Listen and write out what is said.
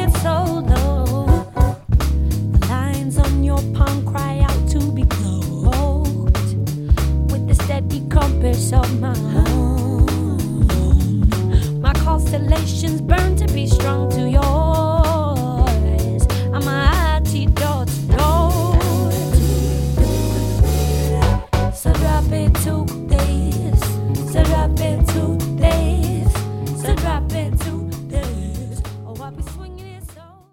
it so low. The lines on your palm cry out to be closed with the steady compass of my own. My constellations burn to be strung to yours.